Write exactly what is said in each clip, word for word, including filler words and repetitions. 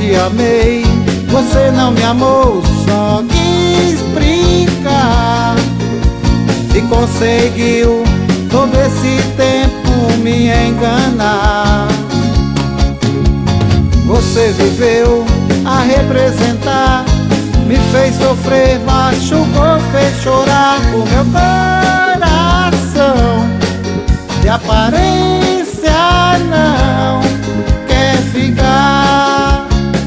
te amei, você não me amou, só quis brincar. E conseguiu todo esse tempo me enganar. Você viveu a representar, me fez sofrer, machucou, fez chorar o meu coração. De aparência não quer ficar.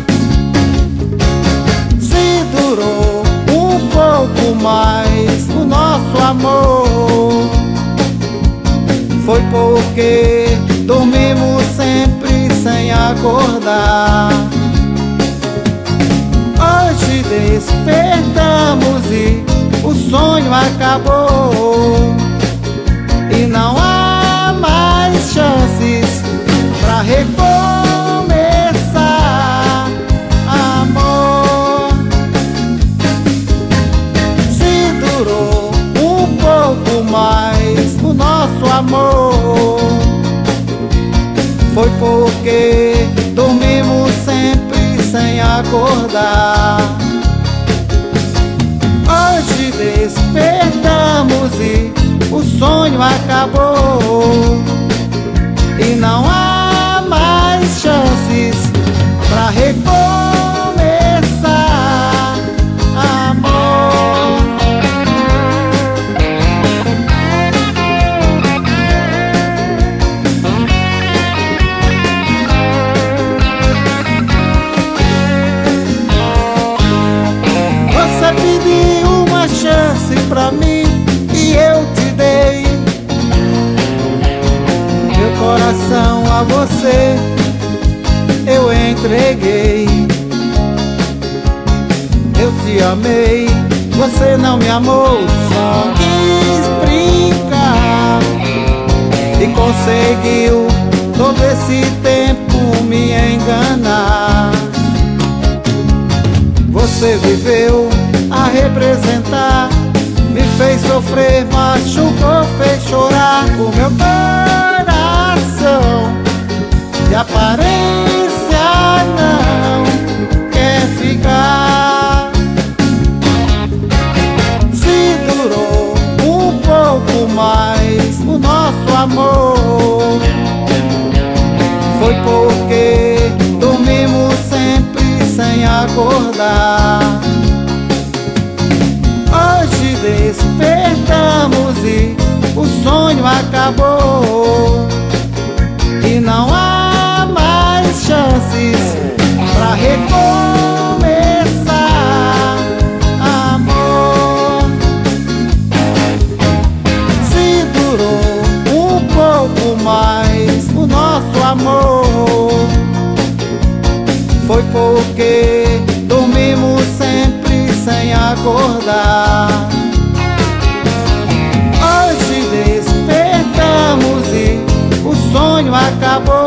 Se durou um pouco mais o nosso amor, foi porque dormimos sempre sem acordar. Hoje despertamos e o sonho acabou, e não há mais chances pra recomeçar, amor. Se durou um pouco mais o nosso amor, foi porque dormimos sempre sem acordar. Hoje despertamos e o sonho acabou, e não há mais chances pra recomeçar, amor. Você pediu uma chance pra mim e eu te dei meu coração a você, eu entreguei. Eu te amei, você não me amou, só quis brincar. E conseguiu todo esse tempo me enganar. Você viveu a representar, me fez sofrer, machucou, fez chorar o meu coração. De aparência não quer ficar. Se durou um pouco mais o nosso amor, foi porque dormimos sempre sem acordar. Hoje despertamos e o sonho acabou, e não há mais chances pra recomeçar, amor. Se durou um pouco mais o nosso amor, foi porque dormimos sempre sem acordar. Hoje despertamos e o sonho acabou,